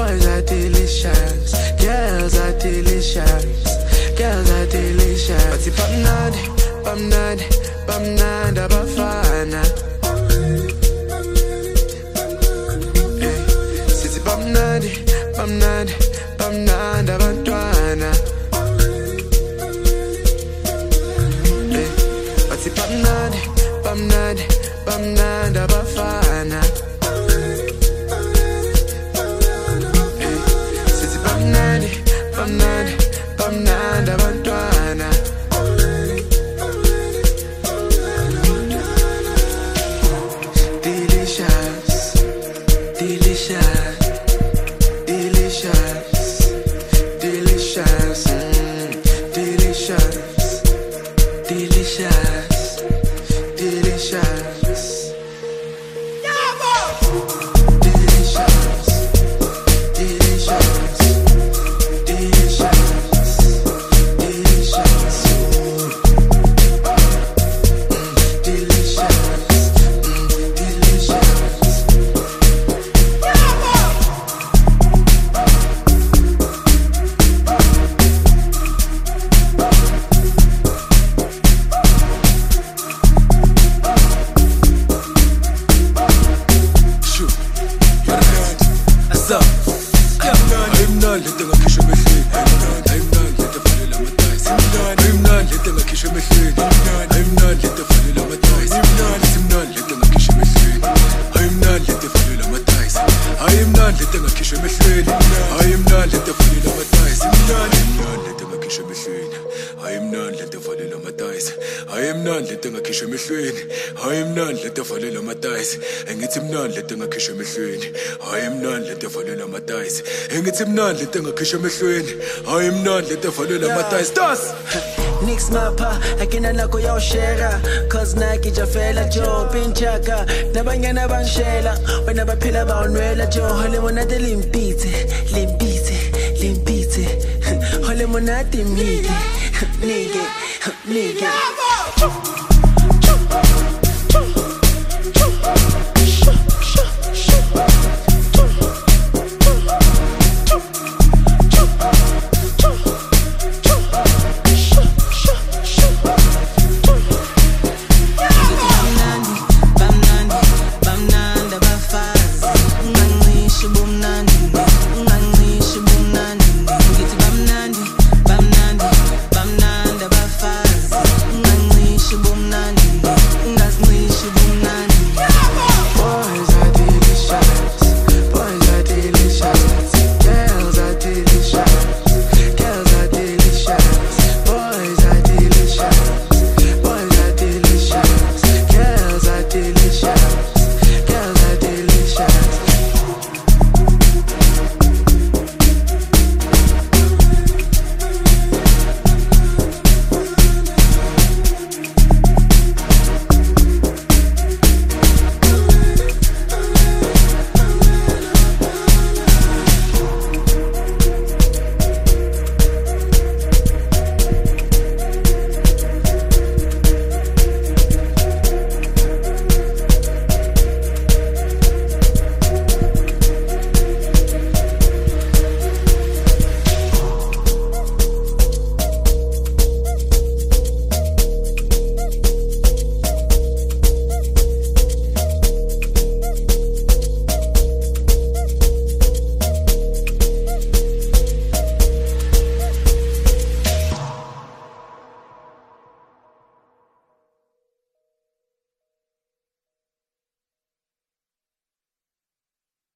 Boys are delicious, girls are delicious, girls are delicious. But if I'm not abafana. Sithi bamnandi abantwana. But if I'm not abafana. Sithi bamnandi abantwana. Delicious, delicious, delicious, delicious, delicious, delicious, delicious. Nix mapha akina nako yawushera cause Nike jafela jo pinchaka nabanyana banshela wena baphila bawunwela jo hole monate limpitse hole monate mike nige